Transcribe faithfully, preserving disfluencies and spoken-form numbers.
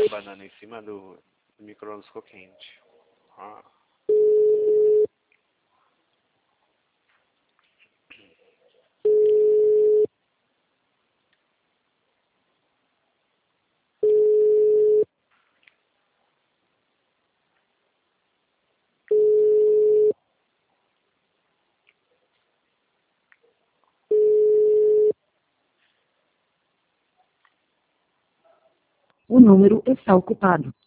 a banana em cima do, do micro-ondas ficou quente. Ah. O número está ocupado.